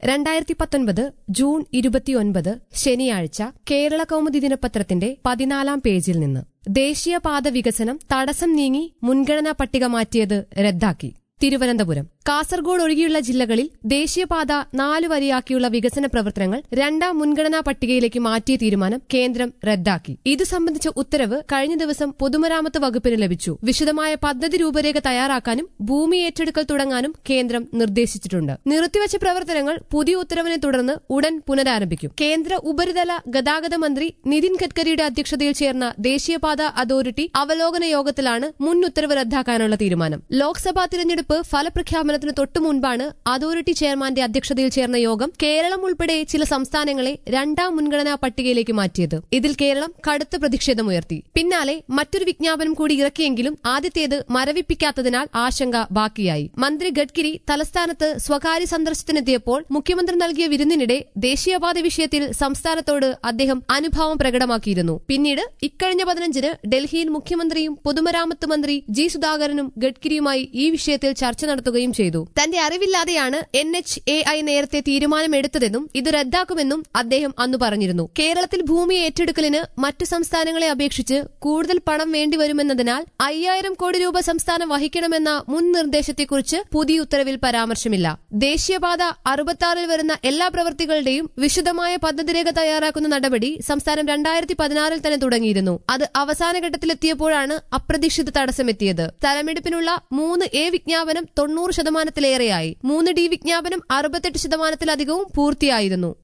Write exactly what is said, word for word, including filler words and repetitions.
രണ്ടായിരത്തി പത്തൊൻപത് ജൂൺ ഇരുപത്തിയൊൻപത് ശനിയാഴ്ച കേരള കൗമുദി ദിനപത്രത്തിന്റെ പതിനാലാം പേജിൽ നിന്ന് ദേശീയപാത വികസനം തടസ്സം നീങ്ങി മുൻഗണനാ പട്ടിക മാറ്റിയത് റദ്ദാക്കി. തിരുവനന്തപുരം കാസർഗോഡ് ഒഴികെയുള്ള ജില്ലകളിൽ ദേശീയപാത നാലു വരിയാക്കിയുള്ള വികസന പ്രവർത്തനങ്ങൾ രണ്ടാം മുൻഗണനാ പട്ടികയിലേക്ക് മാറ്റിയ തീരുമാനം കേന്ദ്രം റദ്ദാക്കി. ഇതു സംബന്ധിച്ച ഉത്തരവ് കഴിഞ്ഞ ദിവസം പൊതുമരാമത്ത് വകുപ്പിന് ലഭിച്ചു. വിശദമായ പദ്ധതി രൂപരേഖ തയ്യാറാക്കാനും ഭൂമി ഏറ്റെടുക്കൽ തുടങ്ങാനും കേന്ദ്രം നിർദ്ദേശിച്ചിട്ടുണ്ട്. നിർത്തിവച്ച പ്രവർത്തനങ്ങൾ പുതിയ ഉത്തരവിനെ തുടർന്ന് ഉടൻ പുനരാരംഭിക്കും. കേന്ദ്ര ഉപരിതല ഗതാഗത മന്ത്രി നിതിൻ ഗഡ്കരിയുടെ അധ്യക്ഷതയിൽ ചേർന്ന ദേശീയപാത അതോറിറ്റി അവലോകന യോഗത്തിലാണ് മുൻ ഉത്തരവ് റദ്ദാക്കാനുള്ള തീരുമാനം. ലോക്സഭാ തിരഞ്ഞെടുപ്പ് ഫലപ്രഖ്യാപനത്തിന് തൊട്ടു മുൻപാണ് അതോറിറ്റി ചെയർമാന്റെ അധ്യക്ഷതയിൽ ചേർന്ന യോഗം കേരളം ഉൾപ്പെടെ ചില സംസ്ഥാനങ്ങളെ രണ്ടാം മുൻഗണനാ പട്ടികയിലേക്ക് മാറ്റിയത്. ഇതിൽ കേരളം കടുത്ത പ്രതിഷേധമുയർത്തി. പിന്നാലെ മറ്റൊരു വിജ്ഞാപനം കൂടി ഇറക്കിയെങ്കിലും ആദ്യത്തേത് മരവിപ്പിക്കാത്തതിനാൽ ആശങ്ക ബാക്കിയായി. മന്ത്രി ഗഡ്കരി തലസ്ഥാനത്ത് സ്വകാര്യ സന്ദർശനത്തിനെത്തിയപ്പോൾ മുഖ്യമന്ത്രി നൽകിയ വിരുന്നിനിടെ ദേശീയപാത വിഷയത്തിൽ സംസ്ഥാനത്തോട് അദ്ദേഹം അനുഭാവം പ്രകടമാക്കിയിരുന്നു. പിന്നീട് ഇക്കഴിഞ്ഞ പതിനഞ്ചിന് ഡൽഹിയിൽ മുഖ്യമന്ത്രിയും പൊതുമരാമത്ത് മന്ത്രി ജി സുധാകരനും ഗഡ്കരിയുമായി ഈ വിഷയത്തിൽ ചർച്ച നടത്തുകയും ചെയ്തു. തന്റെ അറിവില്ലാതെയാണ് എൻ എച്ച് എ ഐ നേരത്തെ തീരുമാനമെടുത്തതെന്നും ഇത് റദ്ദാക്കുമെന്നും അദ്ദേഹം അന്നു പറഞ്ഞിരുന്നു. കേരളത്തിൽ ഭൂമി ഏറ്റെടുക്കലിന് മറ്റു സംസ്ഥാനങ്ങളെ അപേക്ഷിച്ച് കൂടുതൽ പണം വേണ്ടിവരുമെന്നതിനാൽ അയ്യായിരം കോടി രൂപ സംസ്ഥാനം വഹിക്കണമെന്ന മുൻ നിർദ്ദേശത്തെക്കുറിച്ച് പുതിയ ഉത്തരവിൽ പരാമർശമില്ല. ദേശീയപാത അറുപത്തിയാറിൽ വരുന്ന എല്ലാ പ്രവൃത്തികളുടെയും വിശദമായ പദ്ധതിരേഖ തയ്യാറാക്കുന്ന നടപടി സംസ്ഥാനം രണ്ടായിരത്തി പതിനാറിൽ തന്നെ തുടങ്ങിയിരുന്നു. അത് അവസാന ഘട്ടത്തിലെത്തിയപ്പോഴാണ് അപ്രതീക്ഷിത തടസ്സമെത്തിയത്. സ്ഥലമെടുപ്പിനുള്ള മൂന്ന് എ വിജ്ഞാപനം തൊണ്ണൂറ് ശതമാനത്തിലേറെയായി. മൂന്ന് ഡി വിജ്ഞാപനം അറുപത്തെട്ട് ശതമാനത്തിലധികവും പൂർത്തിയായിരുന്നു.